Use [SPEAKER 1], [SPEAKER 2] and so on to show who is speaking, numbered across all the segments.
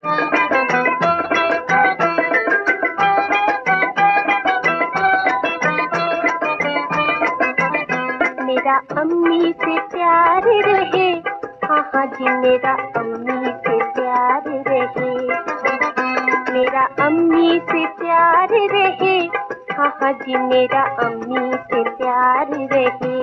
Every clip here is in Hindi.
[SPEAKER 1] मेरा अम्मी से प्यार रहे, हाँ हाँ जी मेरा अम्मी से प्यार रहे। मेरा अम्मी से प्यार रहे, हाँ हाँ जी मेरा अम्मी से प्यार रहे।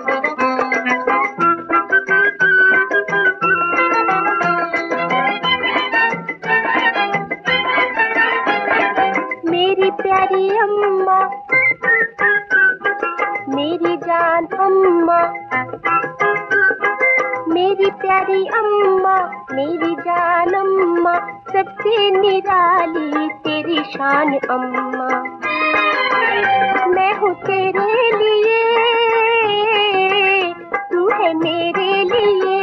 [SPEAKER 1] मेरी प्यारी अम्मा, मेरी जान अम्मा, मेरी प्यारी अम्मा, मेरी जान अम्मा, सबसे निराली तेरी शान अम्मा। मैं हूँ तेरे लिए, तू है मेरे लिए।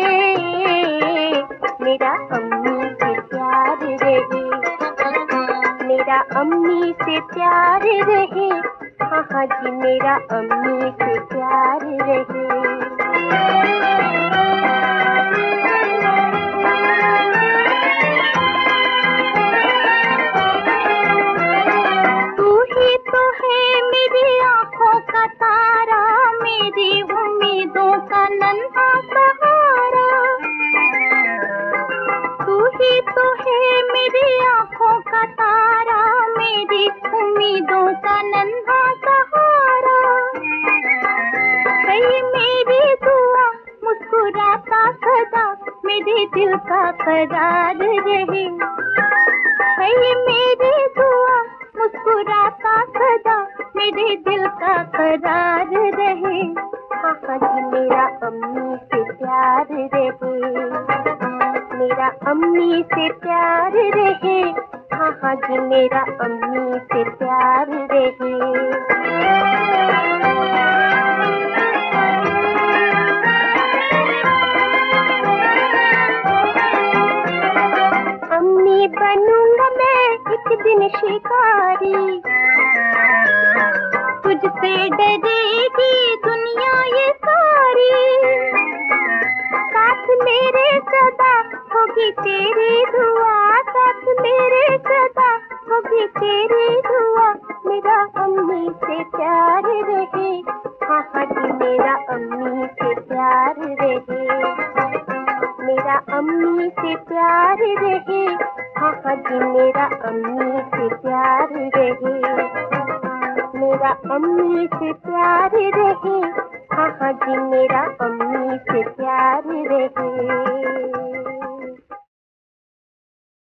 [SPEAKER 1] मेरा अम्मी से प्यार रहे, मेरा अम्मी से प्यार रहे, हाँ हाँ जी मेरा अम्मी से प्यार रहे। तू ही तो है मेरी आँखों का तारा, मेरी उम्मीदों का नन्हा सहारा। तू ही तो है मेरी आँखों का तारा, मेरी उम्मीदों का नन्हा सहारा। है मेरी दुआ मुस्कुराता सदा, मेरे दिल का करार रहे। है मेरी दुआ मुस्कुराता सदा, मेरे दिल का करार रहे। हाँ हाँ जी मेरा अम्मी से प्यार रहे, मेरा अम्मी से प्यार रहे, हाँ हाँ जी मेरा अम्मी से प्यार रहे। अम्मी बनूंगा मैं एक दिन शिकारी, तुझसे डरेगी दुनिया ये सारी। साथ मेरे सदा होगी तेरी दुआ, साथ मेरे सदा होगी तेरी दुआ। मेरा अम्मी से प्यार रहे, हाँ हाँ जी मेरा अम्मी से प्यार रहे। मेरा अम्मी से प्यार रहे, हाँ हाँ जी मेरा अम्मी से प्यार रहे। मेरा अम्मी से प्यार रहे, हाँ हाँ जी मेरा अम्मी से प्यार रहे।